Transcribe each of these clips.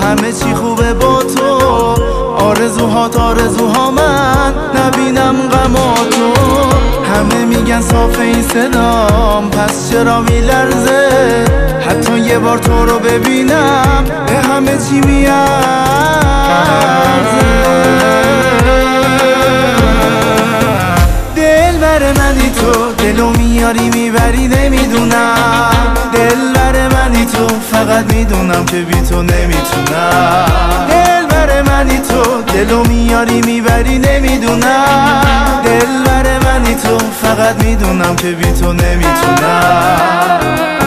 همه چی خوبه با تو، آرزوها من نبینم غماتو. همه میگن صافه این صدام، پس چرا میلرزه؟ حتی یه بار تو رو ببینم به همه چی میارزه. دل بر منی تو، دلو میاری میبری نمیدونم. دل بر منی تو، فقط میدونم که بی تو نمیتونم. دل بر منی تو، دلو میاری میبری نمیدونم. دل بر منی تو، فقط میدونم که بی تو نمیتونم.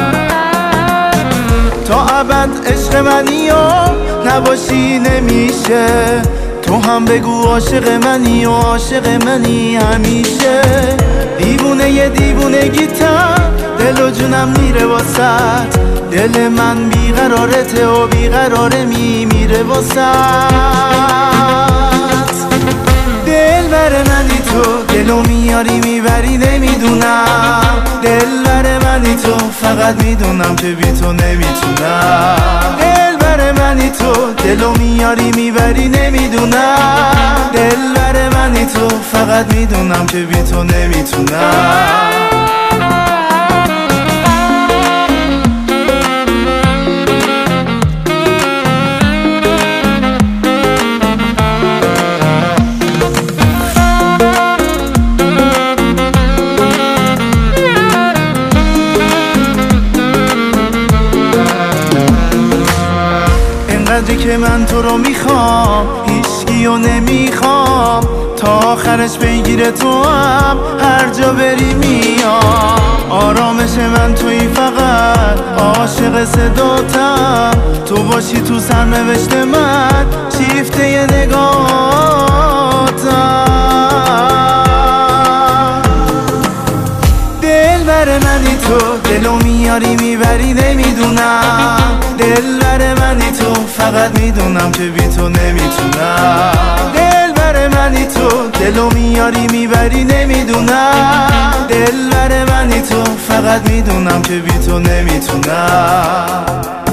تا ابد عشق منی و نباشی نمیشه. تو هم بگو عاشق منی و عاشق منی همیشه. دیوونه یه دیوونگیتم، دل و جونم میره واسط. دل من بیقرارته و بیقراره میمیره واسط. دل بر منی تو، دلو میاری میبری نمیدونم. دل بر منی تو، فقط میدونم که بی تو نمیتونم. دل بر منی تو، دلو میاری میبری نمیدونم. دل بر منی تو، فقط میدونم که بی تو نمیتونم. اینقدری که من تو رو میخوام، هیچکیو نمیخوام. تا آخرش بگیره تو هم هر جا بری میام. آرامش من توی، فقط عاشق صداتم. تو باشی تو سرنوشت من، شیفته ی نگاهاتم. دل بر منی تو، دلو میاری میبری نمیدونم. دل بر منی تو، فقط میدونم که بی تو نمیتونم. دل بر منی تو، دلو میاری میبری نمیدونم. دل بر منی تو، فقط میدونم که بی تو نمیتونم.